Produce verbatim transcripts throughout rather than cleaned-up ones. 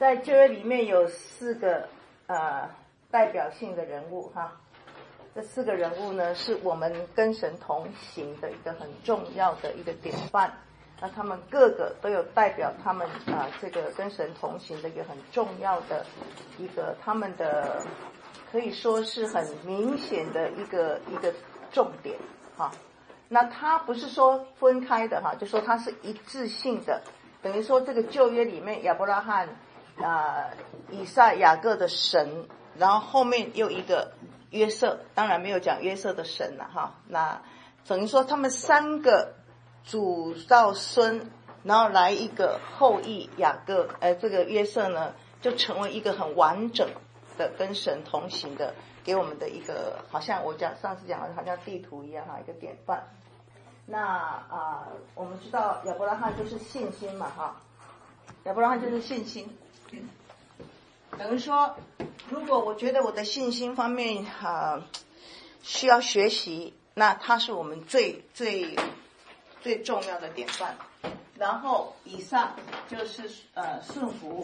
在旧约里面有四个呃代表性的人物哈，这四个人物呢是我们跟神同行的一个很重要的一个典范。那他们各个都有代表他们啊、呃、这个跟神同行的一个很重要的一个他们的可以说是很明显的一个一个重点哈。那它不是说分开的哈，就说它是一致性的，等于说这个旧约里面亚伯拉罕啊、呃、以撒雅各的神，然后后面又一个约瑟，当然没有讲约瑟的神了哈。那等于说他们三个祖到孙，然后来一个后裔雅各，呃，这个约瑟呢就成为一个很完整的跟神同行的，给我们的一个好像我讲上次讲的好像地图一样哈，一个典范。那啊、呃，我们知道亚伯拉罕就是信心嘛哈，亚伯拉罕就是信心，等于说，如果我觉得我的信心方面啊、呃、需要学习，那他是我们最最最重要的典范。然后以上就是呃顺服。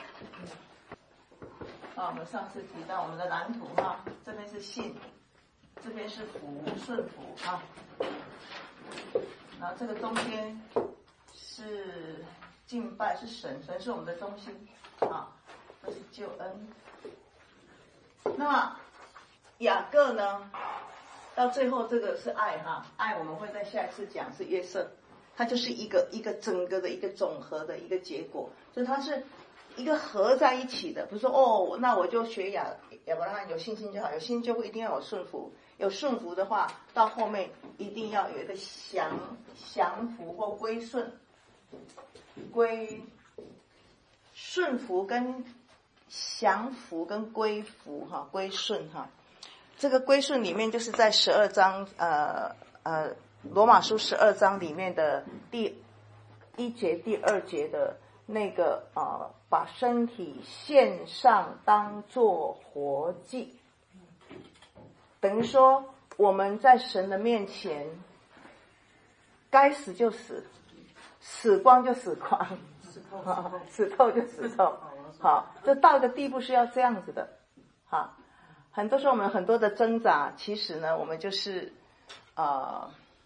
啊，我们上次提到我们的蓝图哈，这边是信，这边是服，顺服啊。然后这个中间是敬拜，是神，神是我们的中心啊，这是救恩。那么雅各呢，到最后这个是爱哈，爱我们会在下一次讲是约瑟，它就是一个一个整个的一个总和的一个结果，所以它是一个合在一起的，不是说哦，那我就学亚亚伯拉罕有信心就好，有信心就会一定要有顺服，有顺服的话，到后面一定要有一个降降服或归顺，归顺服跟降服跟归服哈，归顺哈，这个归顺里面就是在十二章呃呃罗马书十二章里面的第一节第二节的那个呃，把身体献上当作活祭，等于说我们在神的面前，该死就死，死光就死光，死透就死透。好，就到一个地步是要这样子的。好，很多时候我们很多的挣扎，其实呢，我们就是呃。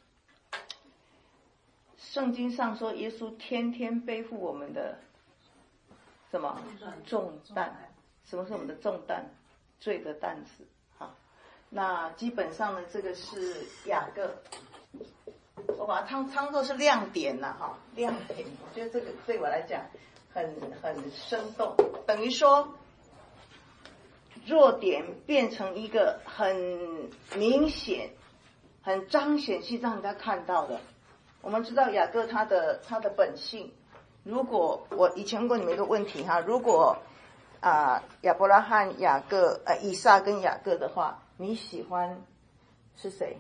圣经上说，耶稣天天背负我们的什么重担？什么是我们的重担？罪的担子。好，那基本上呢，这个是雅各，我把它当当作是亮点了哈，亮点。我觉得这个对我来讲很很生动，等于说弱点变成一个很明显、很彰显性让人家看到的。我们知道雅各他的他的本性，如果我以前问过你们一个问题哈，如果啊、呃、亚伯拉罕、雅各呃以撒跟雅各的话，你喜欢是谁？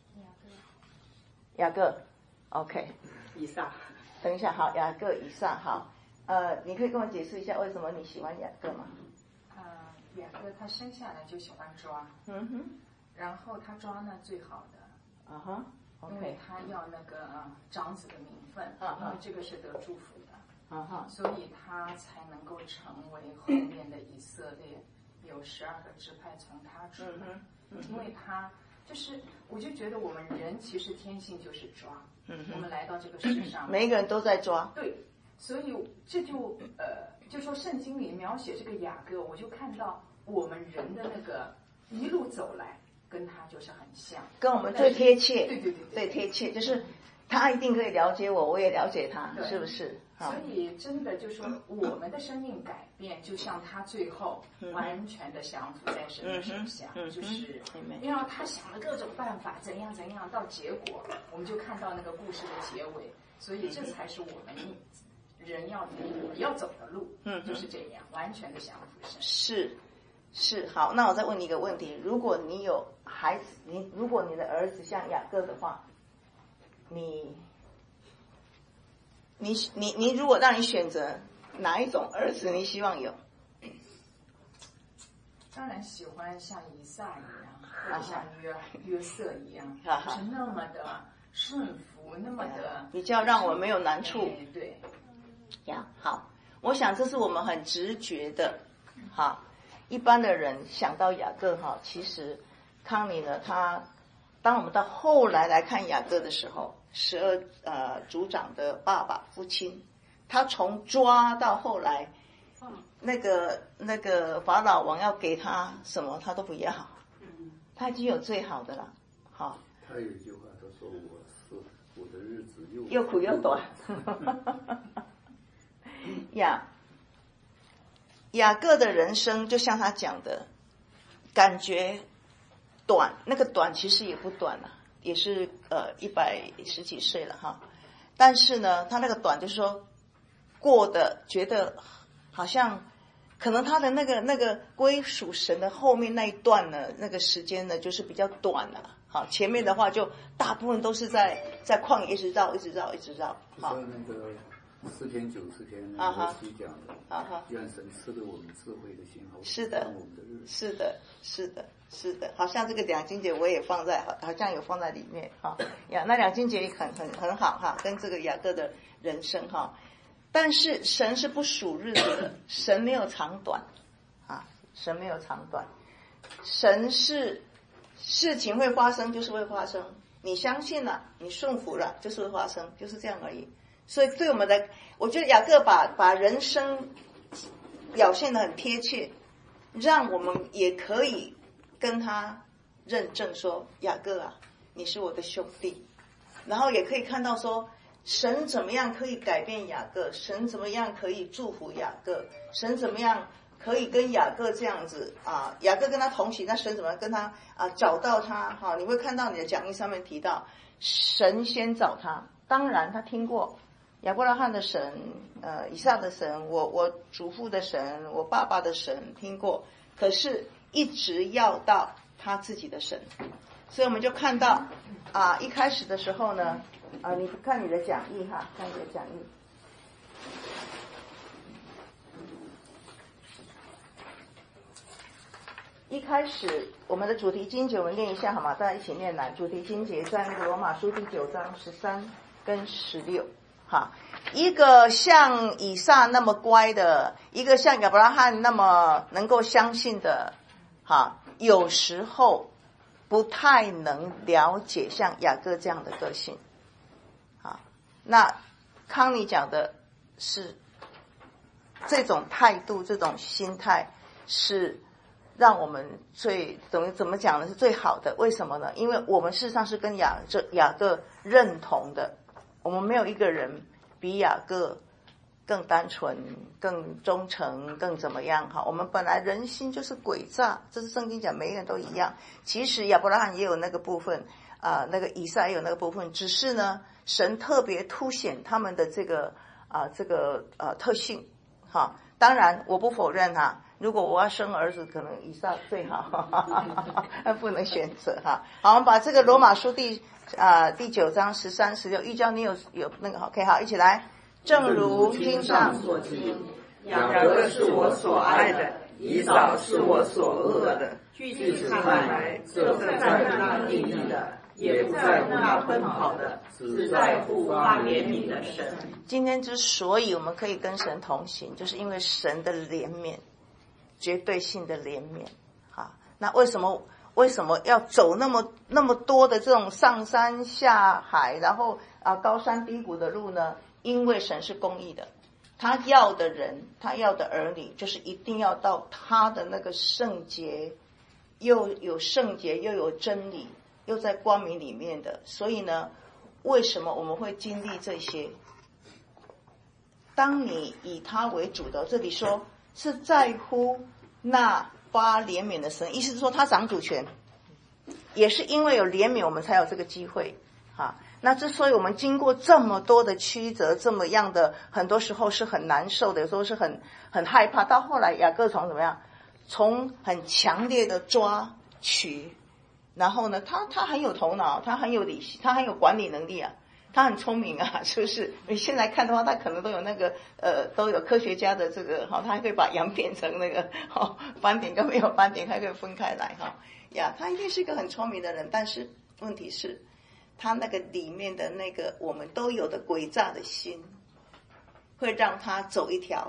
雅各。雅各 ，OK。 以撒。 等一下，好，雅各、以撒，好，呃，你可以跟我解释一下为什么你喜欢雅各吗？ 呃，雅各他生下来就喜欢抓， 嗯哼， 然后他抓呢最好的， 啊哈。Okay. 因为他要那个、呃、长子的名分， 啊、 因为这个是得祝福的， 啊、 所以他才能够成为后面的以色列有十二个支派从他出来、嗯嗯，因为他就是我就觉得我们人其实天性就是抓，嗯、我们来到这个世上， 每一个人都在抓， 对，所以这就呃就说圣经里描写这个雅各，我就看到我们人的那个一路走来。跟他就是很像， 跟我们最贴切， 对对对对， 最贴切，就是他一定可以了解我，我也了解他，是不是？ 所以真的就说我们的生命改变，就像他最后完全的降服在神的手下，嗯、就是因为他想了各种办法，怎样怎样，到结果我们就看到那个故事的结尾，所以这才是我们人要要走的路，嗯，就是这样，完全的降服神。 是。是，好，那我再问你一个问题，如果你有孩子，你如果你的儿子像雅各的话，你你你你如果让你选择哪一种儿子你希望有？ 当然喜欢像以撒一样，或者像约约瑟一样，就是那么的顺服，那么的比较让我没有难处。 对， 呀，好， 我想这是我们很直觉的，哈，一般的人想到雅各哈，其实康尼呢，他当我们到后来来看雅各的时候，十二呃族长的爸爸父亲，他从抓到后来，那个那个法老王要给他什么，他都不要，他已经有最好的了，好。 他有一句话，他说：“我是我的日子又又苦又短。”雅雅各的人生就像他讲的，感觉短，那个短其实也不短了，也是呃一百十几岁了哈。但是呢，他那个短就是说过的觉得好像可能他的那个那个归属神的后面那一段呢，那个时间呢就是比较短了。好，前面的话就大部分都是在在旷野一直绕，一直绕，一直绕。好， 那个四天九十天那个西讲的， 啊哈， 愿神赐给我们智慧的心，好是的， 我们的日子， 是的，是的，是的。好像这个两经节我也放在，好像有放在里面哈。呀，那两经节也很很很好哈，跟这个雅各的人生哈。但是神是不数日子的，神没有长短啊，神没有长短，神是。事情会发生就是会发生，你相信了，你顺服了，就是会发生，就是这样而已。所以对我们的，我觉得雅各把把人生表现得很贴切，让我们也可以跟他认证说，雅各啊，你是我的兄弟。然后也可以看到说，神怎么样可以改变雅各，神怎么样可以祝福雅各，神怎么样可以跟雅各这样子啊，雅各跟他同行，那神怎么跟他啊找到他？哈，你会看到你的讲义上面提到，神先找他。当然他听过亚伯拉罕的神，呃，以撒的神，我我祖父的神，我爸爸的神听过，可是一直要到他自己的神。所以我们就看到啊，一开始的时候呢，啊，你看你的讲义哈，看你的讲义。一开始我们的主题经节我们念一下好吗？大家一起念来。主题经节在那个罗马书第九章十三跟十六。哈，一个像以撒那么乖的，一个像亚伯拉罕那么能够相信的，哈，有时候不太能了解像雅各这样的个性。啊，那康妮讲的是这种态度，这种心态是让我们最怎么怎么讲呢？是最好的。为什么呢？因为我们事实上是跟雅这雅各认同的，我们没有一个人比雅各更单纯、更忠诚、更怎么样哈？我们本来人心就是诡诈，这是圣经讲，每个人都一样。其实亚伯拉罕也有那个部分啊、呃，那个以撒也有那个部分，只是呢，神特别凸显他们的这个啊、呃、这个呃特性哈。当然，我不否认哈。如果我要生儿子，可能以撒最好，不能选择哈。好，我们把这个罗马书第啊、呃、第九章十三十六，玉娇你有有那个 OK 好，一起来。正如经上所记， 雅各是我所爱的，以扫是我所恶的。据此看来，这不在乎那定义的，也不在乎那奔跑的，只在乎发怜悯的神。 今天之所以我们可以跟神同行，就是因为神的怜悯。绝对性的怜悯，哈，那为什么为什么要走那么那么多的这种上山下海，然后啊高山低谷的路呢？因为神是公义的，他要的人，他要的儿女，就是一定要到他的那个圣洁，又有圣洁又有真理，又在光明里面的。所以呢，为什么我们会经历这些？当你以他为主的，这里说。是在乎那发怜悯的神，意思是说他掌主权，也是因为有怜悯我们才有这个机会啊。那之所以我们经过这么多的曲折，这么样的很多时候是很难受的，有时候是很很害怕，到后来雅各从怎么样，从很强烈的抓取，然后呢他他很有头脑，他很有理性，他很有管理能力啊，他很聪明啊，是不是？你现在看的话，他可能都有那个呃，都有科学家的这个哈，他还可以把羊变成那个哈斑点跟没有斑点，还可以分开来哈呀，他一定是一个很聪明的人，但是问题是，他那个里面的那个我们都有的诡诈的心，会让他走一条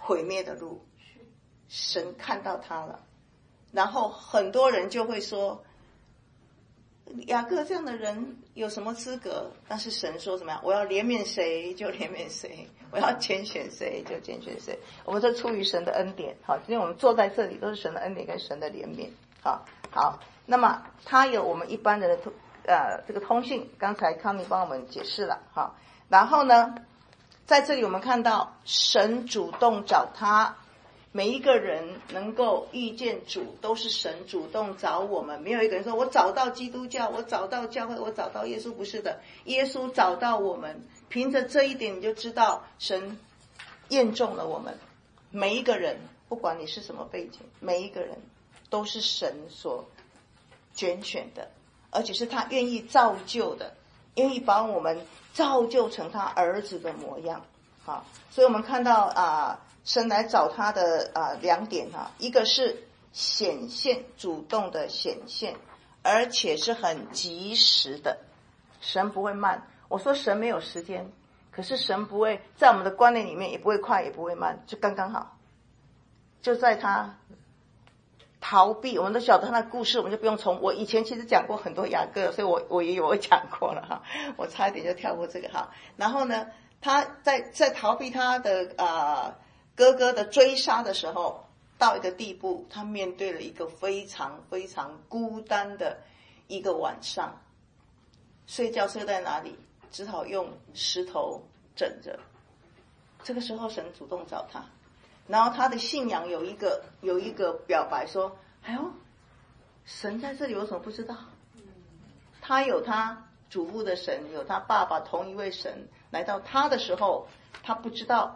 毁灭的路，神看到他了，然后很多人就会说，雅各这样的人有什么资格？但是神说怎么样？我要怜悯谁就怜悯谁，我要拣选谁就拣选谁。我们都出于神的恩典，好，今天我们坐在这里都是神的恩典跟神的怜悯，好，好。那么他有我们一般人的呃这个通信，刚才康妮帮我们解释了，好。然后呢，在这里我们看到神主动找他。每一个人能够遇见主，都是神主动找我们。没有一个人说我找到基督教，我找到教会，我找到耶稣，不是的，耶稣找到我们。凭着这一点你就知道神验中了我们。每一个人，不管你是什么背景，每一个人都是神所拣选的，而且是他愿意造就的，愿意把我们造就成他儿子的模样。好，所以我们看到啊、呃神来找他的啊、呃、两点哈、啊，一个是显现，主动的显现，而且是很及时的。神不会慢，我说神没有时间，可是神不会在我们的观念里面也不会快也不会慢，就刚刚好。就在他逃避，我们都晓得他的故事，我们就不用从我以前其实讲过很多雅各，所以我我也有讲过了哈，我差一点就跳过这个哈。然后呢，他在在逃避他的啊。呃哥哥的追杀的时候，到一个地步，他面对了一个非常非常孤单的一个晚上，睡觉睡在哪里？只好用石头枕着。这个时候神主动找他，然后他的信仰有一个有一个表白说：“哎呦，神在这里，我怎么不知道？”他有他祖父的神，有他爸爸同一位神来到他的时候，他不知道。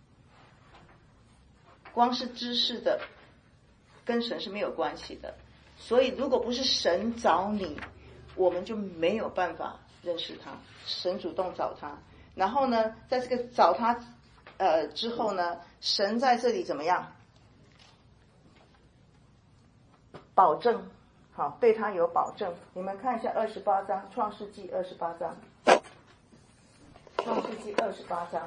光是知识的跟神是没有关系的，所以如果不是神找你，我们就没有办法认识他。神主动找他，然后呢，在这个找他呃之后呢，神在这里怎么样？保证，好，对他有保证。你们看一下二十八章，创世纪二十八章，创世纪二十八章。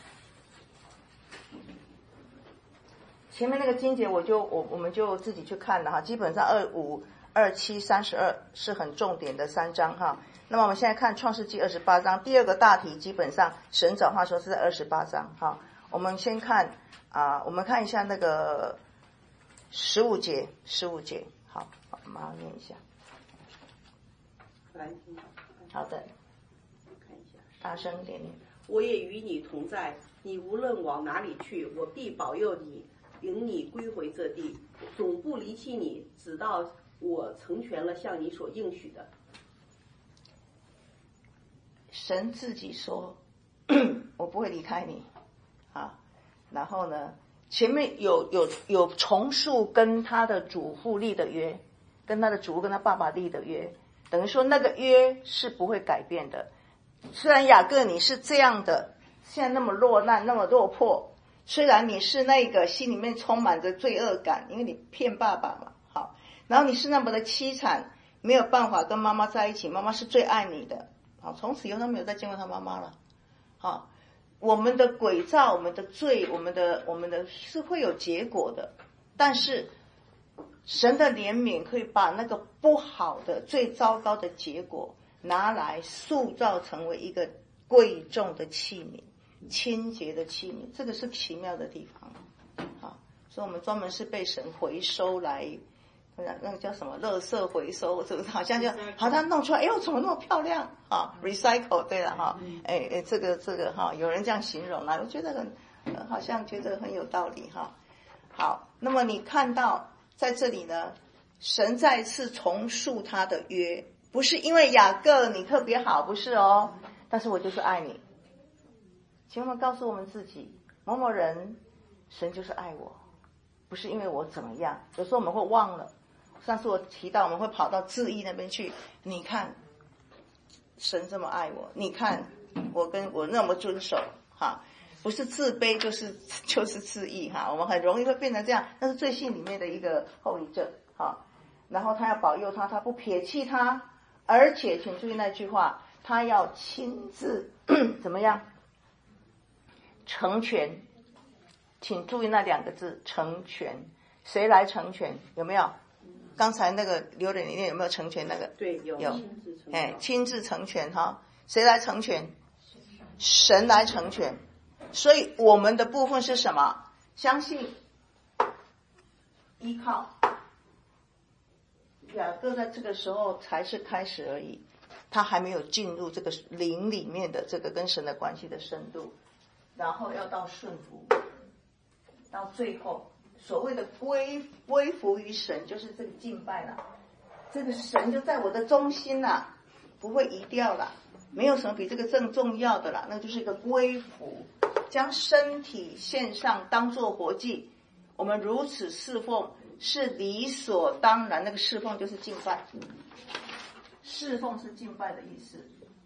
前面那个经节我就我我们就自己去看了哈，基本上二五、二七、三十二是很重点的三章哈。那么我们现在看创世纪二十八章，第二个大题基本上神找话说是在二十八章哈。我们先看啊、呃，我们看一下那个十五节，十五节，好，好，马上念一下。 来听， 好的， 看一下， 大声一点念。 我也与你同在，你无论往哪里去，我必保佑你。引你归回这地，总不离弃你，直到我成全了向你所应许的。 神自己说我不会离开你啊。然后呢，前面有有有重述跟他的祖父立的约，跟他的祖父跟他爸爸立的约，等于说那个约是不会改变的。虽然雅各你是这样的，现在那么落难那么落魄，虽然你是那个心里面充满着罪恶感，因为你骗爸爸嘛，好，然后你是那么的凄惨，没有办法跟妈妈在一起，妈妈是最爱你的，好，从此以后他没有再见过他妈妈了，好，我们的诡诈，我们的罪，我们的我们的是会有结果的，但是神的怜悯可以把那个不好的、最糟糕的结果拿来塑造成为一个贵重的器皿。清洁的器皿，这个是奇妙的地方啊！所以我们专门是被神回收来，那个叫什么垃圾回收，是不是？好像就好，它弄出来，哎呦，怎么那么漂亮啊 ？recycle 对了哈，哎哎，这个这个哈，有人这样形容啦，我觉得很、呃、好像觉得很有道理哈。好，那么你看到在这里呢，神再次重述他的约，不是因为雅各你特别好，不是哦，但是我就是爱你。请我们告诉我们自己，某某人，神就是爱我，不是因为我怎么样。有时候我们会忘了，上次我提到我们会跑到自义那边去。你看，神这么爱我，你看我跟我那么遵守，哈，不是自卑就是就是自义哈。我们很容易会变成这样，那是罪性里面的一个后遗症哈。然后他要保佑他，他不撇弃他，而且请注意那句话，他要亲自怎么样？成全请注意那两个字成全，谁来成全？有没有？刚才那个留言里面有没有成全那个？ 对，有。 有，哎，亲自成全哈，谁来成全？神来成全。所以我们的部分是什么？相信、依靠。雅各在这个时候才是开始而已，他还没有进入这个灵里面的这个跟神的关系的深度，然后要到顺服，到最后所谓的归归服于神，就是这个敬拜了。这个神就在我的中心了，不会移掉了，没有什么比这个更重要的了，那就是一个归服，将身体献上当作活祭。我们如此侍奉是理所当然，那个侍奉就是敬拜，侍奉是敬拜的意思。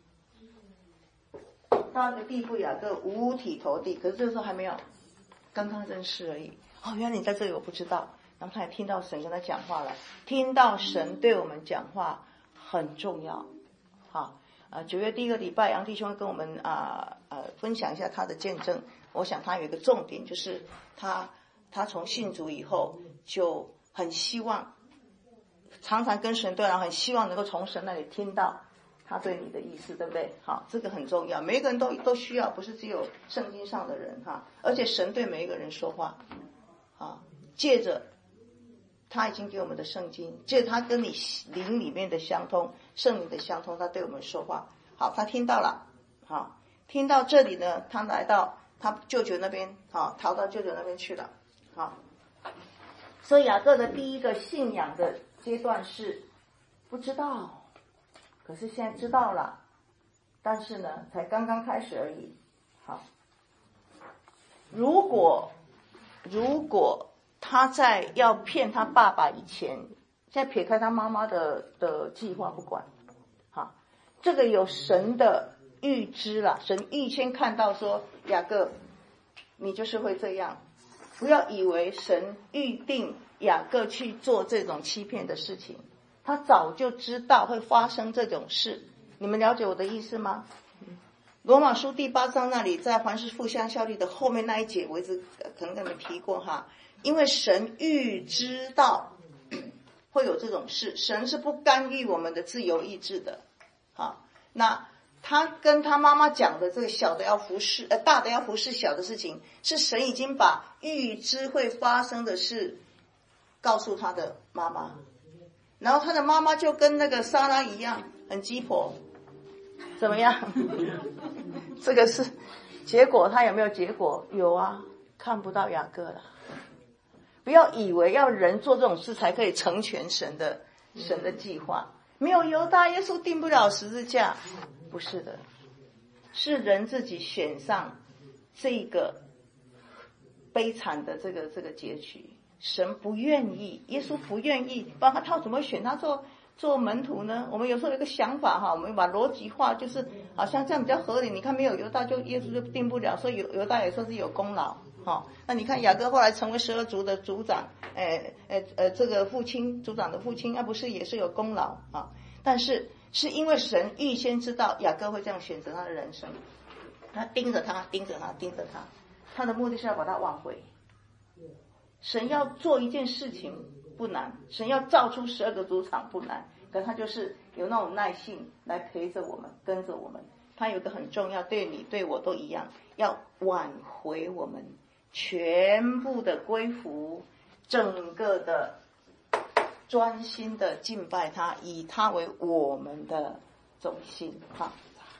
到一个地步，雅各五体投地，可是这个时候还没有，刚刚认识而已。哦，原来你在这里，我不知道。然后他也听到神跟他讲话了，听到神对我们讲话很重要。好，啊，九月第一个礼拜，杨弟兄跟我们啊呃分享一下他的见证。我想他有一个重点，就是他他从信主以后就很希望，常常跟神对话，很希望能够从神那里听到他对你的意思，对不对？好，这个很重要，每一个人都都需要，不是只有圣经上的人哈，而且神对每一个人说话，啊，借着他已经给我们的圣经，借着他跟你灵里面的相通，圣灵的相通，他对我们说话。好，他听到了，好，听到这里呢，他来到他舅舅那边，好，逃到舅舅那边去了，好。所以雅各的第一个信仰的阶段是不知道，可是现在知道了，但是呢，才刚刚开始而已。好，如果如果他在要骗他爸爸以前，现在撇开他妈妈的的计划不管，好，这个有神的预知了，神预先看到说雅各，你就是会这样。不要以为神预定雅各去做这种欺骗的事情，他早就知道会发生这种事。你们了解我的意思吗？罗马书第八章那里，在凡事互相效力的后面那一节，我一直可能跟你们提过哈。因为神预知道会有这种事，神是不干预我们的自由意志的。好，那他跟他妈妈讲的这个小的要服侍，呃，大的要服侍小的事情，是神已经把预知会发生的事告诉他的妈妈，然后他的妈妈就跟那个莎拉一样，很鸡婆，怎么样？这个是结果，他有没有结果？有啊，看不到雅各了。不要以为要人做这种事才可以成全神的神的计划，没有犹大，耶稣定不了十字架。不是的，是人自己选上这个悲惨的这个这个结局。神不愿意，耶稣不愿意，不然他怎么选他做做门徒呢？我们有时候有一个想法哈，我们把逻辑化，就是好像这样比较合理。你看没有犹大，就耶稣就定不了，所以犹犹大也算是有功劳。好，那你看雅各后来成为十二族的族长，诶诶呃，这个父亲族长的父亲，那、啊、不是也是有功劳啊？但是是因为神预先知道雅各会这样选择他的人生，他盯着他，盯着他，盯着他，他的目的是要把他挽回。神要做一件事情不难，神要造出十二个族长不难，可他就是有那种耐性来陪着我们，跟着我们。他有个很重要，对你对我都一样，要挽回我们，全部的归服，整个的专心的敬拜他，以他为我们的中心。好，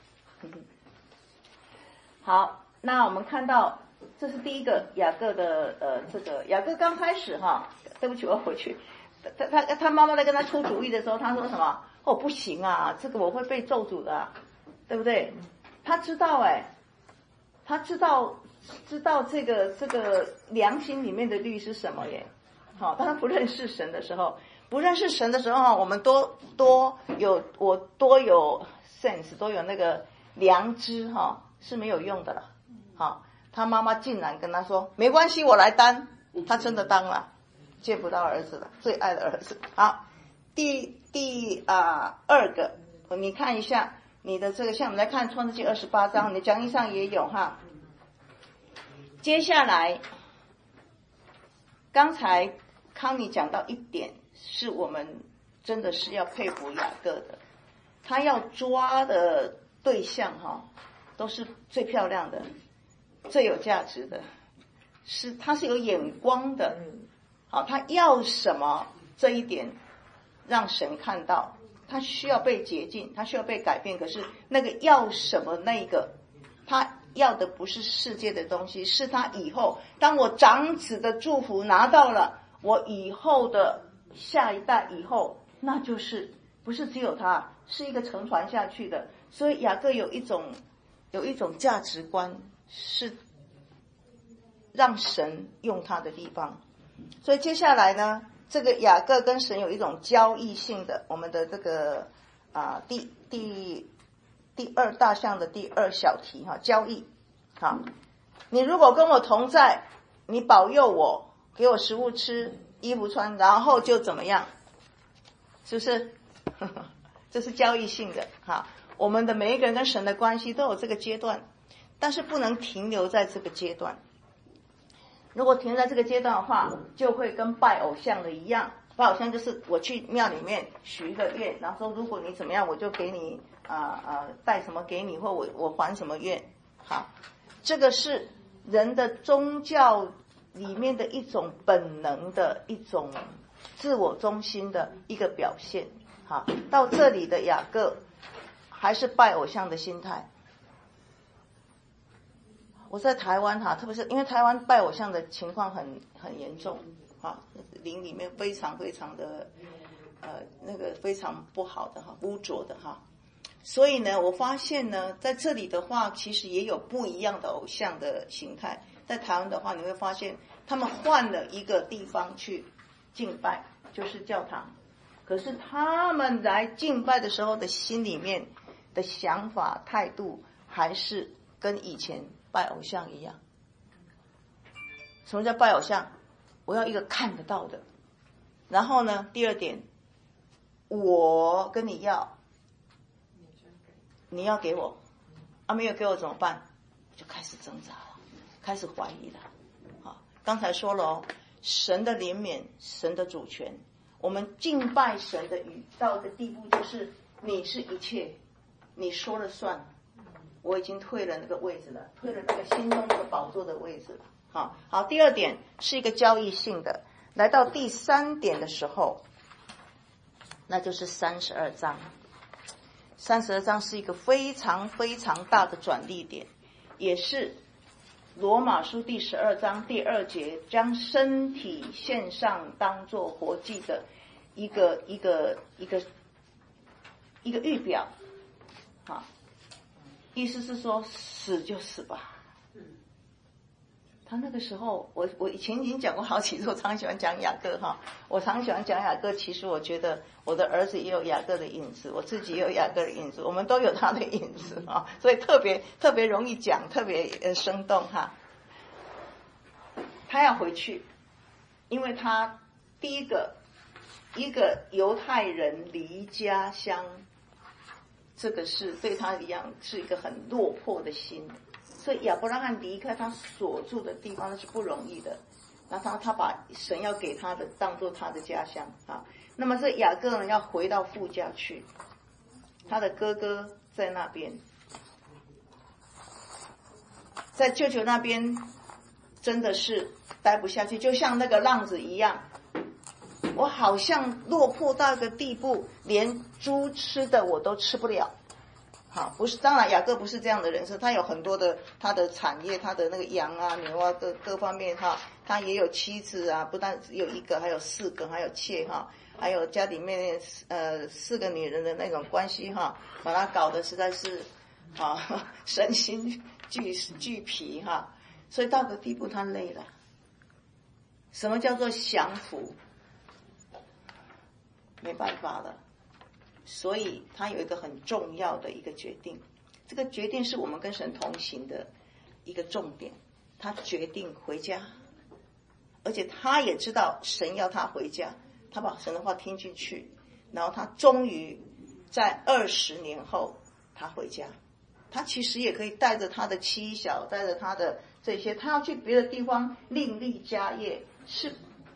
好，那我们看到这是第一个雅各的呃，这个雅各刚开始哈，对不起，我要回去。他他他妈妈在跟他出主意的时候，他说什么？哦，不行啊，这个我会被咒诅的、啊，对不对？他知道哎、欸，他知道知道这个这个良心里面的律是什么耶？好，当他不认识神的时候，不认识神的时候，我们多多有我多有 sense， 多有那个良知哈，是没有用的了。好，他妈妈竟然跟他说没关系，我来当，他真的当了，见不到儿子了，最爱的儿子。好，第第啊、呃、二个，你看一下你的这个，像我们来看创世纪二十八章，你讲义上也有哈。接下来刚才康妮讲到一点，是我们真的是要佩服雅各的，他要抓的对象哈，都是最漂亮的、最有价值的，是他是有眼光的。好，他要什么这一点让神看到，他需要被洁净，他需要被改变。可是那个要什么那个，他要的不是世界的东西，是他以后当我长子的祝福拿到了，我以后的下一代以后，那就是不是只有他，是一个承传下去的。所以雅各有一种有一种价值观，是让神用他的地方。所以接下来呢，这个雅各跟神有一种交易性的，我们的这个啊第第第二大项的第二小题哈，交易。好，你如果跟我同在，你保佑我，给我食物吃，衣服穿，然后就怎么样？是不是？这是交易性的哈。我们的每一个人跟神的关系都有这个阶段，但是不能停留在这个阶段。如果停在这个阶段的话，就会跟拜偶像的一样。拜偶像就是我去庙里面许一个愿，然后说如果你怎么样，我就给你啊啊带什么给你，或我我还什么愿。好，这个是人的宗教里面的一种本能的一种自我中心的一个表现。好，到这里的雅各还是拜偶像的心态。我在台湾哈，特别是因为台湾拜偶像的情况很很严重啊，灵里面非常非常的呃那个非常不好的哈，污浊的哈。所以呢，我发现呢，在这里的话，其实也有不一样的偶像的形态。在台湾的话，你会发现他们换了一个地方去敬拜，就是教堂。可是他们来敬拜的时候的心里面的想法态度，还是跟以前拜偶像一样。什么叫拜偶像？我要一个看得到的。然后呢，第二点，我跟你要，你要给我，啊，没有给我怎么办？就开始挣扎了，开始怀疑了。好，刚才说了哦，神的怜悯，神的主权，我们敬拜神的语到的地步，就是你是一切，你说了算。我已经退了那个位置了，退了那个心中那个宝座的位置了。好，好，第二点是一个交易性的。来到第三点的时候，那就是三十二章。三十二章是一个非常非常大的转捩点，也是罗马书第十二章第二节将身体献上当作活祭的一个一个一个一个预表。好，意思是说死就死吧。他那个时候，我我以前已经讲过好几次，我常喜欢讲雅各哈，我常喜欢讲雅各。其实我觉得我的儿子也有雅各的影子，我自己也有雅各的影子，我们都有他的影子哈，所以特别特别容易讲，特别呃生动哈。他要回去，因为他第一个一个犹太人离家乡，这个是对他一样是一个很落魄的心。所以亚伯拉罕离开他所住的地方那是不容易的，那他他把神要给他的当作他的家乡啊。那么这雅各人要回到父家去，他的哥哥在那边，在舅舅那边真的是待不下去，就像那个浪子一样，我好像落魄到一个地步，连猪吃的我都吃不了。好，不是，当然雅各不是这样的人生，他有很多的他的产业，他的那个羊啊牛啊各各方面哈，他也有妻子啊，不但只有一个，还有四个，还有妾哈，还有家里面呃四个女人的那种关系哈，把他搞得实在是啊身心俱俱疲哈，所以到个地步他累了。什么叫做降服？没办法了。所以他有一个很重要的一个决定，这个决定是我们跟神同行的一个重点。他决定回家，而且他也知道神要他回家，他把神的话听进去，然后他终于在二十年后他回家。他其实也可以带着他的妻小，带着他的这些，他要去别的地方另立家业，是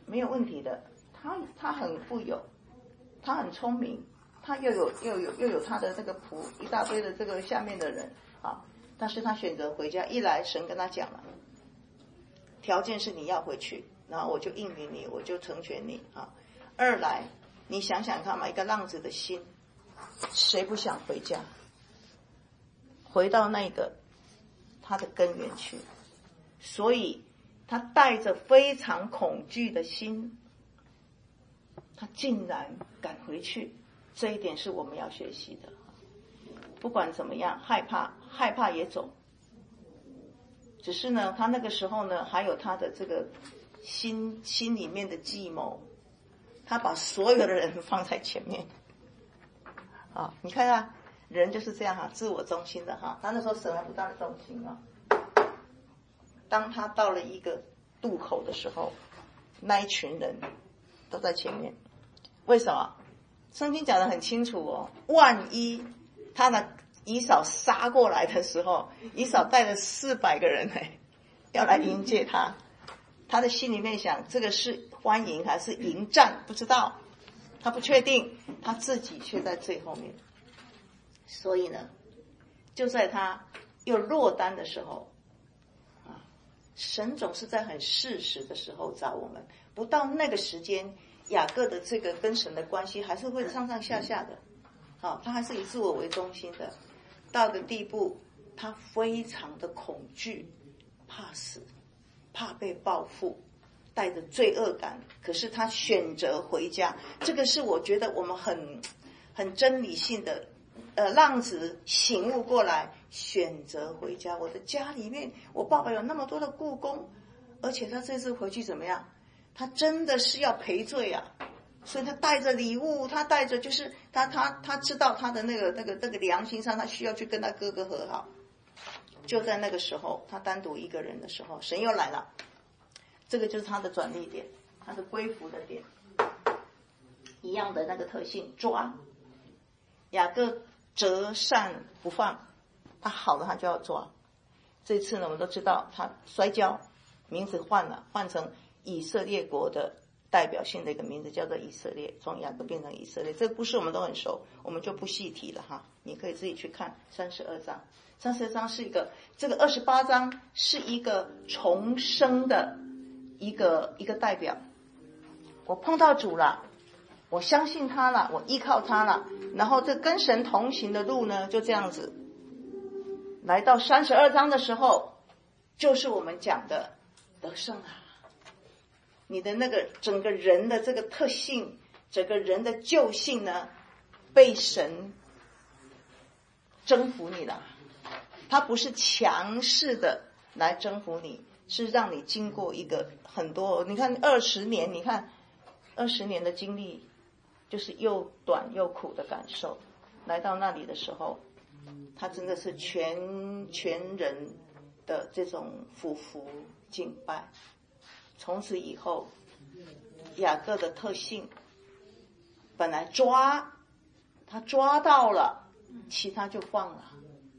没有问题的。他他很富有，他很聪明，他又有又有又有他的这个仆一大堆的这个下面的人啊，但是他选择回家。一来神跟他讲了，条件是你要回去，然后我就应允你，我就成全你啊。二来你想想看嘛，一个浪子的心，谁不想回家？回到那个他的根源去，所以他带着非常恐惧的心，他竟然敢回去，这一点是我们要学习的。不管怎么样，害怕害怕也走，只是呢，他那个时候呢，还有他的这个心心里面的计谋，他把所有的人放在前面啊！你看啊，人就是这样哈、啊，自我中心的哈、啊。他那时候神还不到中心啊。当他到了一个渡口的时候，那一群人都在前面。为什么？圣经讲得很清楚哦，万一他的以扫杀过来的时候，以扫带了四百个人来要来迎接他，他的心里面想，这个是欢迎还是迎战，不知道，他不确定，他自己却在最后面。所以呢，就在他又落单的时候啊，神总是在很适时的时候找我们，不到那个时间，雅各的这个跟神的关系还是会上上下下的，啊，他还是以自我为中心的，到个地步，他非常的恐惧，怕死，怕被报复，带着罪恶感，可是他选择回家。这个是我觉得我们很很真理性的，呃，浪子醒悟过来，选择回家。我的家里面，我爸爸有那么多的雇工，而且他这次回去怎么样？他真的是要赔罪啊！所以他带着礼物，他带着就是他他他知道他的那个那个那个良心上，他需要去跟他哥哥和好。就在那个时候，他单独一个人的时候，神又来了。这个就是他的转捩点，他的归服的点，一样的那个特性，抓。雅各择善不放，他好了他就要抓。这次呢，我们都知道他摔跤，名字换了，换成以色列国的代表性的一个名字，叫做以色列，从雅各变成以色列。这个故事我们都很熟，我们就不细提了哈，你可以自己去看三十二章。三十二章是一个，这个二十八章是一个重生的一个一个代表。我碰到主了，我相信他了，我依靠他了，然后这跟神同行的路呢，就这样子。来到三十二章的时候，就是我们讲的得胜啊。你的那个整个人的这个特性，整个人的救性呢，被神征服你了。他不是强势的来征服你，是让你经过一个很多，你看二十年，你看二十年的经历，就是又短又苦的感受。来到那里的时候，他真的是全全人的这种俯伏敬拜。从此以后，雅各的特性，本来抓，他抓到了，其他就放了。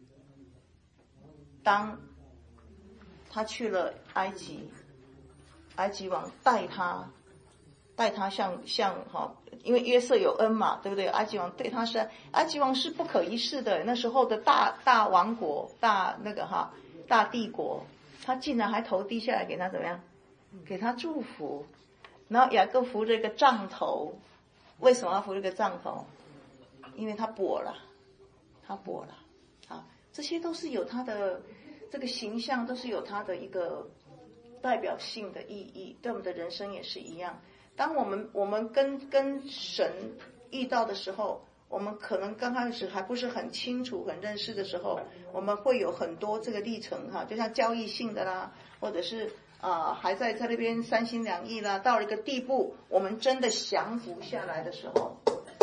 当他去了埃及，埃及王带他，带他像像哈，因为约瑟有恩嘛，对不对？埃及王对他是，埃及王是不可一世的，那时候的大大王国，大那个哈大帝国，他竟然还头低下来给他怎么样？给他祝福。然后雅各扶着一个杖头，为什么要扶这个杖头？因为他跛了，他跛了啊，这些都是有他的这个形象，都是有他的一个代表性的意义，对我们的人生也是一样。当我们我们跟跟神遇到的时候，我们可能刚开始还不是很清楚很认识的时候，我们会有很多这个历程哈，就像交易性的啦，或者是啊、呃、还在在那边三心两意啦，到了一个地步，我们真的降服下来的时候，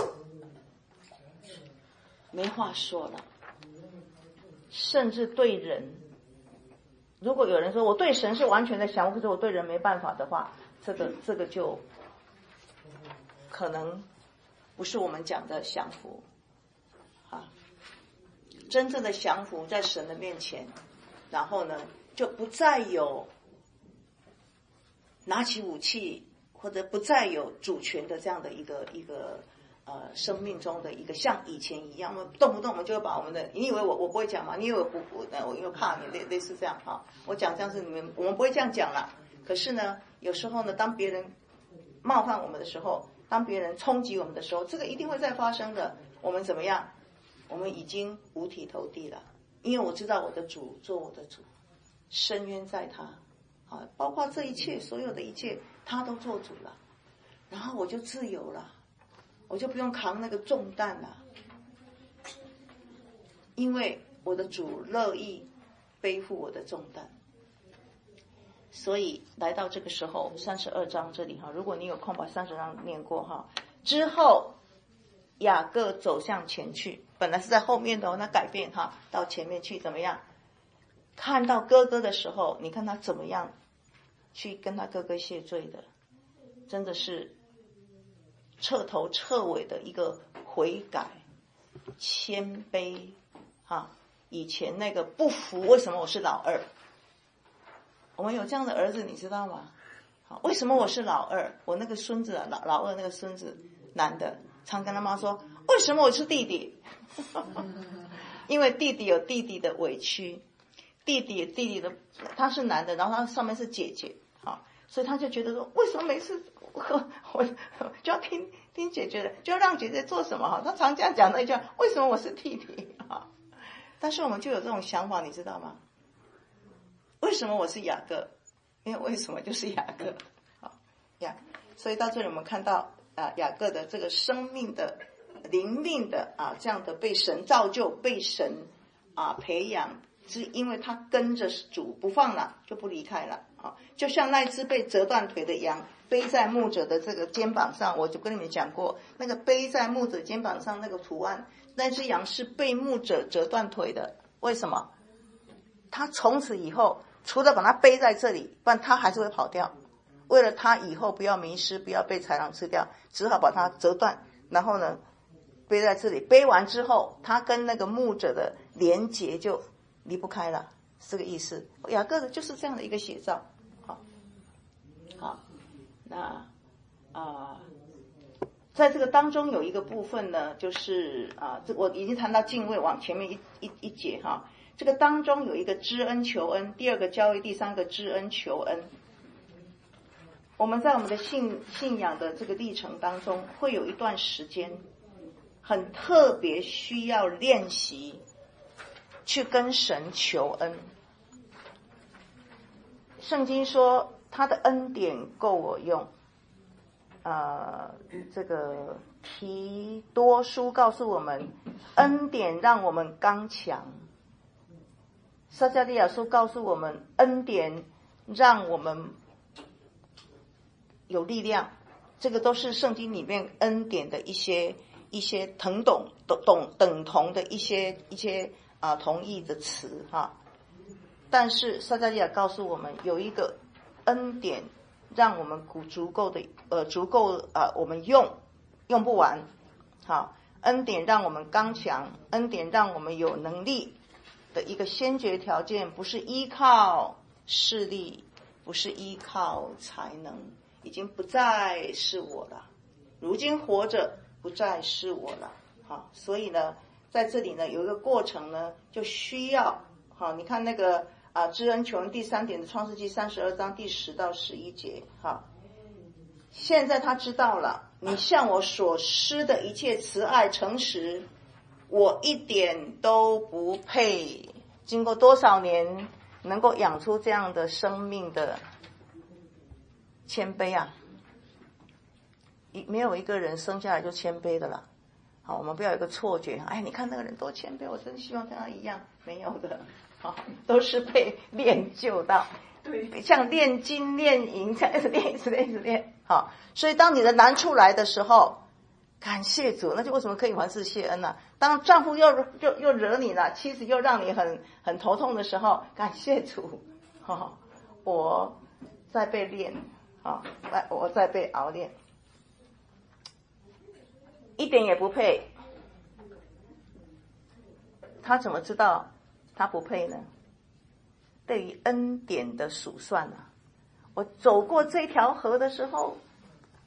没话说了。甚至对人，如果有人说我对神是完全的降服，可是我对人没办法的话，这个这个就可能不是我们讲的降服啊。真正的降服在神的面前，然后呢就不再有拿起武器或者不再有主权的这样的一个一个呃生命中的一个像以前一样，我们动不动我们就会把我们的，你以为我我不会讲吗？你以为我不我我因为怕你类类似这样哈，我讲这样是你们我们不会这样讲啦。可是呢，有时候呢，当别人冒犯我们的时候，当别人冲击我们的时候，这个一定会再发生的。我们怎么样？我们已经五体投地了，因为我知道我的主做我的主，深渊在他，啊，包括这一切所有的一切，他都做主了，然后我就自由了，我就不用扛那个重担了，因为我的主乐意背负我的重担。所以来到这个时候，三十二章这里哈，如果你有空把三十章念过哈，之后雅各走向前去，本来是在后面的哦，那改变哈，到前面去怎么样？看到哥哥的时候，你看他怎么样去跟他哥哥谢罪的，真的是彻头彻尾的一个悔改、谦卑哈。以前那个不服，为什么我是老二？我们有这样的儿子，你知道吗？好，为什么我是老二？我那个孙子啊，老老二那个孙子，男的，常跟他妈说，为什么我是弟弟？因为弟弟有弟弟的委屈，弟弟有弟弟的，他是男的，然后他上面是姐姐，好，所以他就觉得说，为什么每次我我就要听听姐姐的，就要让姐姐做什么哈？他常这样讲那一句，为什么我是弟弟啊？但是我们就有这种想法，你知道吗？为什么我是雅各？因为为什么就是雅各，好呀。所以到这里我们看到啊，雅各的这个生命的灵命的啊，这样的被神造就、被神啊培养，是因为他跟着主不放了，就不离开了啊。就像那只被折断腿的羊背在牧者的这个肩膀上，我就跟你们讲过，那个背在牧者肩膀上那个图案，那只羊是被牧者折断腿的。为什么？他从此以后除了把它背在这里，不然他还是会跑掉。为了他以后不要迷失，不要被豺狼吃掉，只好把它折断，然后呢背在这里。背完之后，他跟那个牧者的连结就离不开了，是这个意思。雅各的就是这样的一个写照。好，好，那啊、呃，在这个当中有一个部分呢，就是啊，这我已经谈到敬畏，往前面一一一节哈。这个当中有一个知恩求恩，第二个教育，第三个知恩求恩。我们在我们的信信仰的这个历程当中，会有一段时间很特别需要练习去跟神求恩。圣经说他的恩典够我用，呃，这个提多书告诉我们，恩典让我们刚强。撒迦利亚书告诉我们，恩典让我们有力量。这个都是圣经里面恩典的一些一些等懂等懂等同的一些一些啊同义的词哈。但是撒迦利亚告诉我们，有一个恩典让我们足够的呃足够啊、呃、我们用用不完。好，恩典让我们刚强，恩典让我们有能力的一个先决条件，不是依靠势力，不是依靠才能，已经不再是我了，如今活着不再是我了。好，所以呢在这里呢有一个过程呢，就需要好，你看那个啊知恩求恩第三点的创世纪三十二章第十到十一节。好，现在他知道了，你向我所施的一切慈爱诚实，我一点都不配。经过多少年能够养出这样的生命的谦卑啊？没有一个人生下来就谦卑的啦。好，我们不要有一个错觉，哎，你看那个人多谦卑，我真希望跟他一样。没有的，好，都是被练就到，对，像练金练银，这样一直练，一直练，一直练。好，所以当你的难处来的时候，感谢主，那就为什么可以凡事谢恩呢、啊？当丈夫又又又惹你了，妻子又让你很很头痛的时候，感谢主，哦、我在被练，啊、哦，我在被熬练，一点也不配。他怎么知道他不配呢？对于恩典的数算啊，我走过这条河的时候，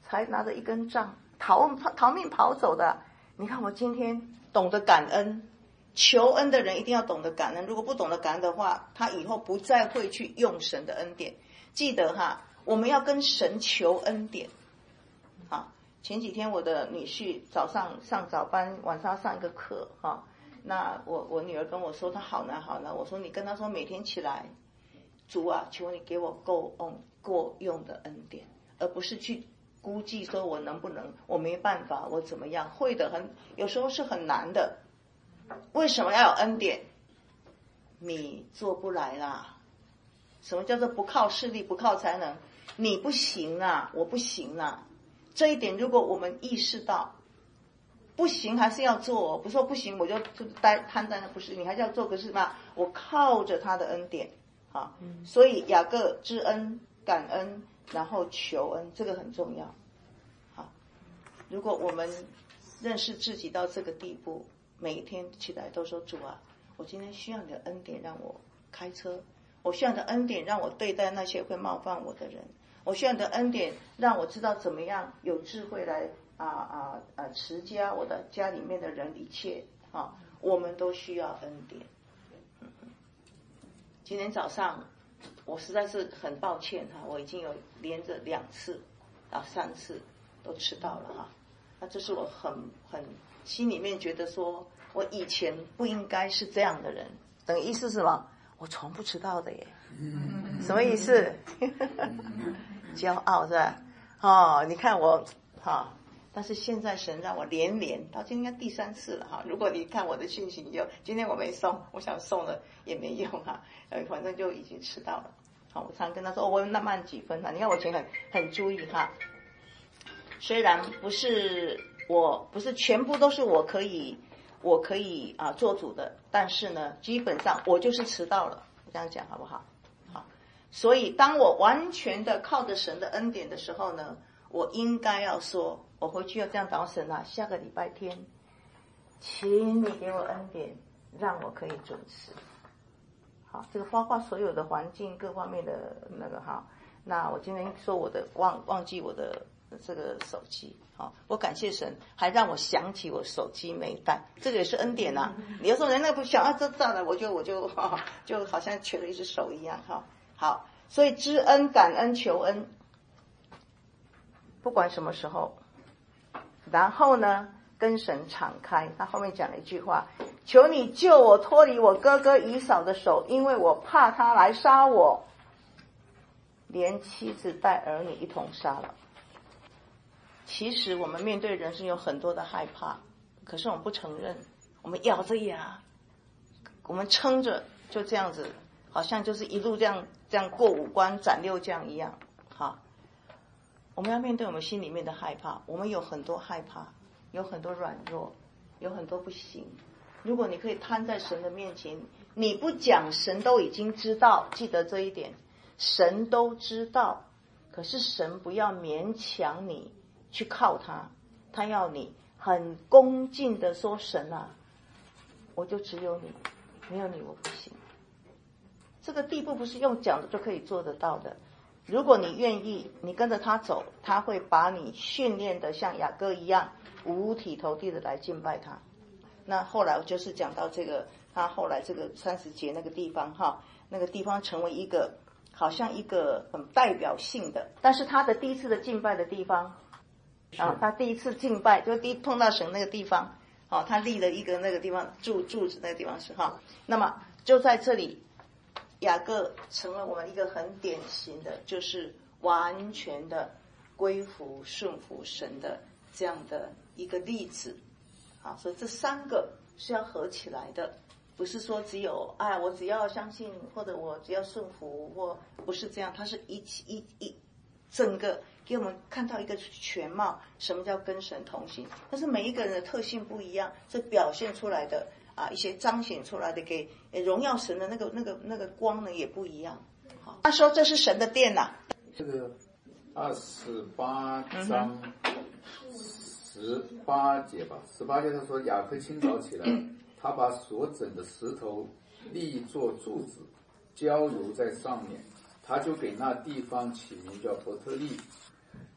才拿着一根杖逃逃命跑走的。你看我今天懂得感恩，求恩的人一定要懂得感恩，如果不懂得感恩的话，他以后不再会去用神的恩典。记得哈，我们要跟神求恩典。好，前几天我的女婿早上上早班，晚上上一个课哈，那我我女儿跟我说她好难好难，我说你跟她说每天起来，主啊，求你给我够用够用的恩典，而不是去估计说我能不能，我没办法，我怎么样，会的很，有时候是很难的。为什么要有恩典？你做不来啦。什么叫做不靠势力，不靠才能？你不行啊，我不行啊。这一点如果我们意识到，不行还是要做，不说不行我就就待瘫在那，不是，你还是要做。可是嘛，我靠着他的恩典啊，所以雅各知恩感恩，然后求恩，这个很重要。好，如果我们认识自己到这个地步，每一天起来都说主啊，我今天需要你的恩典让我开车，我需要你的恩典让我对待那些会冒犯我的人，我需要你的恩典让我知道怎么样有智慧来啊啊啊持家，我的家里面的人一切啊，我们都需要恩典。嗯、今天早上我实在是很抱歉哈，我已经有连着两次到三次都迟到了哈，那这是我很很心里面觉得说我以前不应该是这样的人，等于意思是什么？我从不迟到的耶。什么意思？骄傲是吧？哦，你看我哈、哦，但是现在神让我连连到今天应该第三次了哈。如果你看我的讯息，你就今天我没送，我想送了也没用哈，呃，反正就已经迟到了。好，我常跟他说，哦、我那慢几分哈。你看我以前很很注意哈，虽然不是我不是全部都是我可以我可以啊做主的，但是呢，基本上我就是迟到了。这样讲好不好？好，所以当我完全的靠着神的恩典的时候呢，我应该要说，我回去要这样祷神啊，下个礼拜天，请你给我恩典，让我可以准时。好，这个包括所有的环境各方面的那个哈。那我今天说我的忘忘记我的这个手机，好，我感谢神，还让我想起我手机没带，这个也是恩典啊。你要说人家不想啊，这这了，我就我就、哦、就好像缺了一只手一样哈。好，所以知恩感恩求恩，不管什么时候，然后呢跟神敞开。他后面讲了一句话：求你救我脱离我哥哥以扫的手，因为我怕他来杀我，连妻子带儿女一同杀了。其实我们面对人生有很多的害怕，可是我们不承认，我们咬着牙，我们撑着，就这样子，好像就是一路这样这样过五关斩六将一样。好，我们要面对我们心里面的害怕，我们有很多害怕，有很多软弱，有很多不行。如果你可以摊在神的面前，你不讲，神都已经知道，记得这一点，神都知道，可是神不要勉强你去靠他，他要你很恭敬的说，神啊，我就只有你，没有你我不行。这个地步不是用讲的就可以做得到的。如果你愿意，你跟着他走，他会把你训练的像雅各一样五体投地的来敬拜他。那后来我就是讲到这个，他后来这个三十节那个地方哈，那个地方成为一个好像一个很代表性的，但是他的第一次的敬拜的地方啊，他第一次敬拜就第一碰到神那个地方，哦，他立了一个那个地方柱柱子那个地方是哈，那么就在这里，雅各成了我们一个很典型的，就是完全的归服顺服神的这样的一个例子。好，所以这三个是要合起来的，不是说只有哎，我只要相信或者我只要顺服，或不是这样，它是一起一一整个给我们看到一个全貌，什么叫跟神同行？但是每一个人的特性不一样，这表现出来的啊一些彰显出来的给荣耀神的那个那个那个光呢也不一样。好，他说这是神的殿呐、啊。 这个二十八章。嗯十八节吧，十八节他说雅各清早起来，他把所整的石头立作柱子，浇油在上面，他就给那地方起名叫伯特利。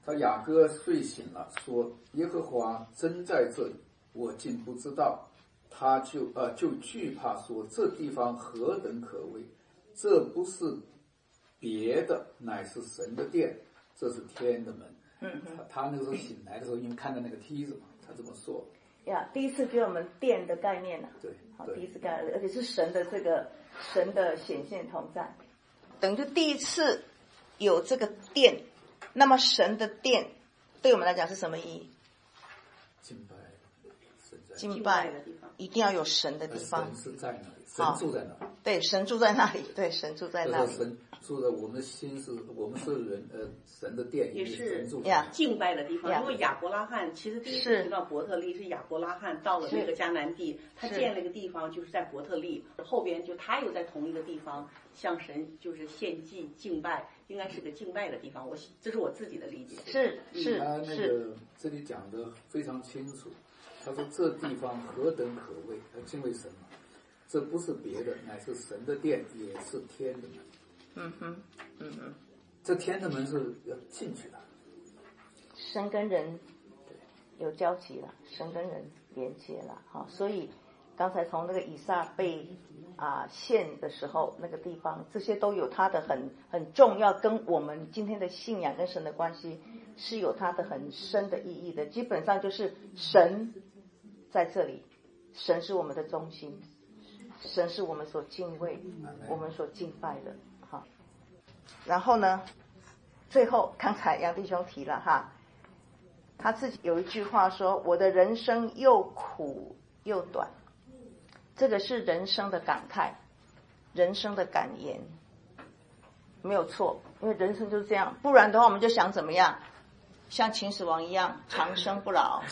他雅各睡醒了，说耶和华真在这里，我竟不知道。他就呃就惧怕，说这地方何等可畏，这不是别的，乃是神的殿，这是天的门。 嗯他他那个时候醒来的时候，因为看到那个梯子嘛，他这么说。 呀，第一次给我们殿的概念呢、啊， 对， 好， 对第一次概念，而且是神的这个神的显现同在，等于就第一次有这个殿。那么神的殿对我们来讲是什么意义？ 敬拜神在敬拜一定要有神的地方， 神是在那里，神住在那里。 对，神住在那里，对，神住在那里。 神住在我们的心是，我们是人，呃，神的殿也是呀敬拜的地方。因为亚伯拉罕其实第一次提到伯特利是亚伯拉罕到了那个迦南地，他建了一个地方，就是在伯特利后边，就他又在同一个地方向神就是献祭敬拜，应该是个敬拜的地方。我这是我自己的理解。 是是他那个这里讲的非常清楚，他说这地方何等可畏，他敬畏神嘛。这不是别的，乃是神的殿，也是天的门。 嗯哼，嗯哼， 这天的门是要进去的。 神跟人有交集了，神跟人连接了，好，所以刚才从那个以撒被啊献的时候，那个地方，这些都有它的很很重要，跟我们今天的信仰跟神的关系是有它的很深的意义的。基本上就是神在这里，神是我们的中心。神是我们所敬畏、我们所敬拜的，哈。然后呢，最后刚才杨弟兄提了哈，他自己有一句话说：“我的人生又苦又短。”这个是人生的感慨，人生的感言，没有错，因为人生就是这样。不然的话，我们就想怎么样，像秦始皇一样长生不老。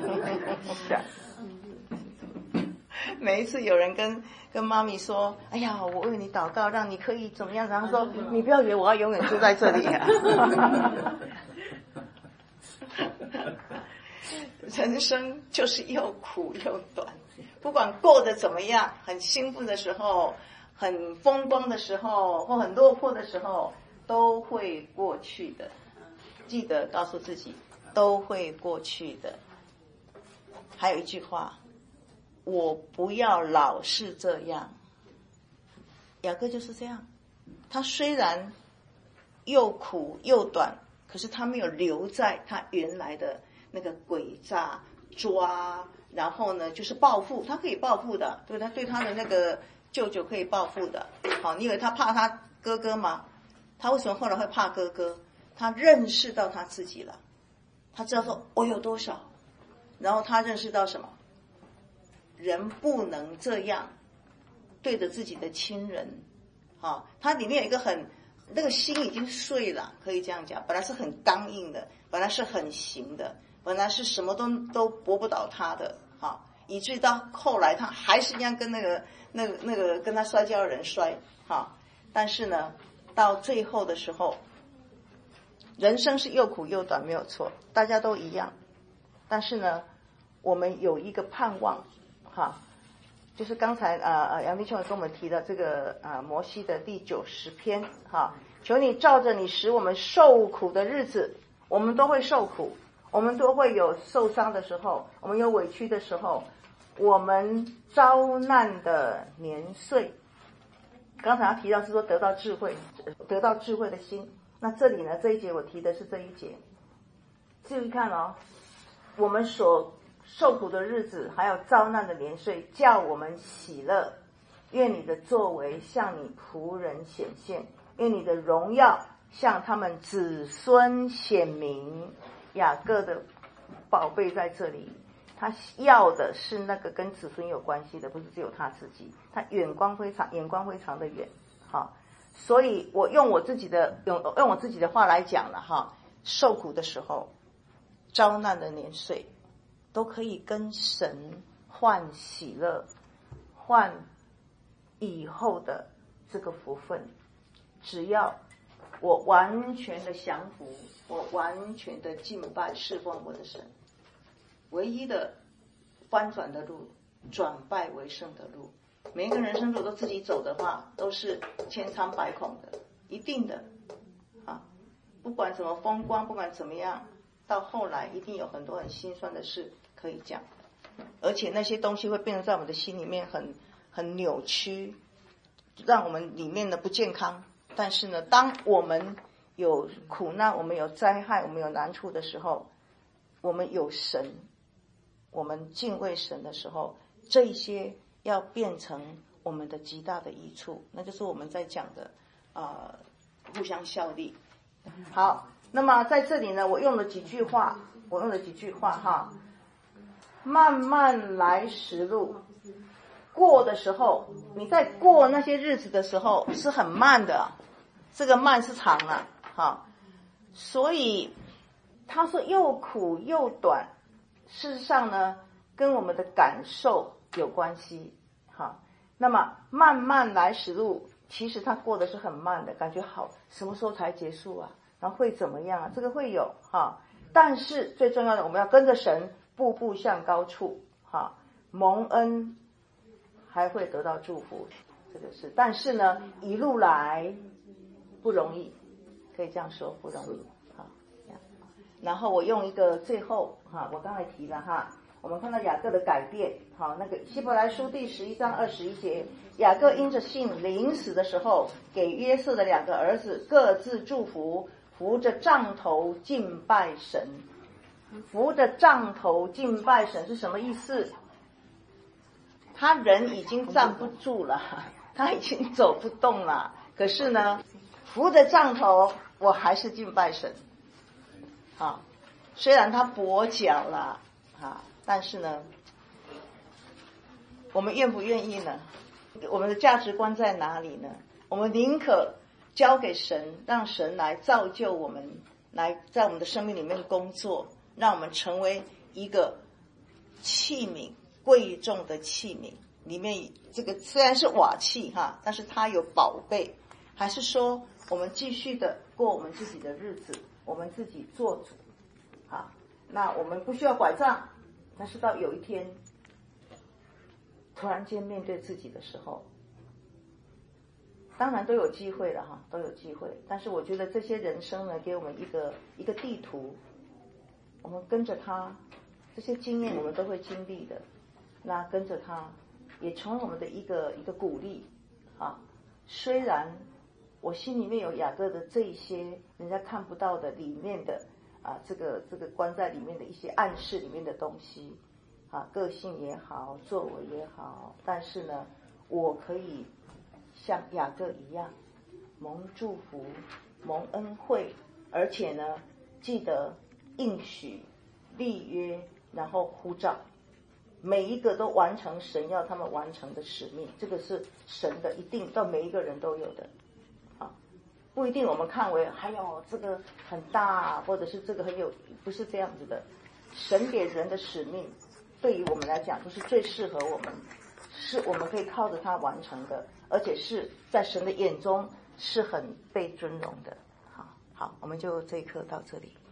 每一次有人跟跟妈咪说：“哎呀，我为你祷告，让你可以怎么样？”然后说：“你不要以为我要永远住在这里啊。”人生就是又苦又短，不管过得怎么样，很兴奋的时候，很风光的时候，或很落魄的时候，都会过去的。记得告诉自己，都会过去的。还有一句话。我不要老是这样。雅各就是这样，他虽然又苦又短，可是他没有留在他原来的那个诡诈抓，然后呢就是报复，他可以报复的，对，他对他的那个舅舅可以报复的。好，你以为他怕他哥哥吗？他为什么后来会怕哥哥？他认识到他自己了，他知道说我有多少，然后他认识到什么？人不能这样对着自己的亲人，啊，他里面有一个很那个心已经碎了，可以这样讲，本来是很刚硬的，本来是很行的，本来是什么都都驳不倒他的，啊，以至于到后来他还是一样跟那个那个那个跟他摔跤的人摔，啊，但是呢，到最后的时候，人生是又苦又短，没有错，大家都一样，但是呢，我们有一个盼望。哈，就是刚才呃呃杨弟兄也跟我们提的这个呃摩西的第九十篇哈，求你照着你使我们受苦的日子，我们都会受苦，我们都会有受伤的时候，我们有委屈的时候，我们遭难的年岁。刚才他提到是说得到智慧，得到智慧的心。那这里呢这一节我提的是这一节，注意看哦，我们所受苦的日子，还有遭难的年岁，叫我们喜乐。愿你的作为向你仆人显现，愿你的荣耀向他们子孙显明。雅各的宝贝在这里，他要的是那个跟子孙有关系的，不是只有他自己。他眼光非常，眼光非常的远。好，所以我用我自己的用用我自己的话来讲了哈，受苦的时候，遭难的年岁。都可以跟神换喜乐，换以后的这个福分。只要我完全的降服，我完全的敬拜侍奉我的神，唯一的翻转的路，转败为胜的路。每一个人生如果都自己走的话，都是千疮百孔的，一定的啊。 不管怎么风光，不管怎么样，到后来一定有很多很心酸的事可以讲，而且那些东西会变成在我们的心里面很很扭曲，让我们里面的不健康。但是呢，当我们有苦难，我们有灾害，我们有难处的时候，我们有神，我们敬畏神的时候，这一些要变成我们的极大的益处，那就是我们在讲的呃互相效力。好，那么在这里呢，我用了几句话，我用了几句话哈。慢慢来时路，过的时候，你在过那些日子的时候是很慢的，这个慢是长了哈。所以他说又苦又短，事实上呢，跟我们的感受有关系哈。那么慢慢来时路，其实他过的是很慢的，感觉好，什么时候才结束啊？然后会怎么样啊？这个会有哈，但是最重要的，我们要跟着神，步步向高处哈，蒙恩还会得到祝福，这个是。但是呢，一路来不容易，可以这样说，不容易哈。然后我用一个最后哈，我刚才提了哈。我们看到雅各的改变，好，那个希伯来书第十一章二十一节，雅各因着信临死的时候，给约瑟的两个儿子各自祝福，扶着杖头敬拜神。扶着杖头敬拜神是什么意思？他人已经站不住了，他已经走不动了，可是呢，扶着杖头，我还是敬拜神。好，虽然他跛脚了，啊。但是呢，我们愿不愿意呢？我们的价值观在哪里呢？我们宁可交给神，让神来造就我们，来在我们的生命里面工作，让我们成为一个器皿，贵重的器皿。里面这个虽然是瓦器哈，但是它有宝贝。还是说我们继续的过我们自己的日子，我们自己做主啊？那我们不需要拐杖。但是到有一天突然间面对自己的时候，当然都有机会了哈，都有机会。但是我觉得这些人生呢，给我们一个一个地图，我们跟着他，这些经验我们都会经历的。那跟着他，也成为我们的一个一个鼓励啊。虽然我心里面有雅各的这一些人家看不到的里面的。啊，这个这个关在里面的一些暗示里面的东西，啊，个性也好，作为也好，但是呢，我可以像雅各一样，蒙祝福，蒙恩惠，而且呢，记得应许、立约，然后呼召，每一个都完成神要他们完成的使命，这个是神的，一定到每一个人都有的。不一定我们看为还有这个很大，或者是这个很有，不是这样子的。神给人的使命，对于我们来讲，都是最适合我们，是我们可以靠着它完成的，而且是在神的眼中是很被尊荣的。好，好，我们就这一课到这里。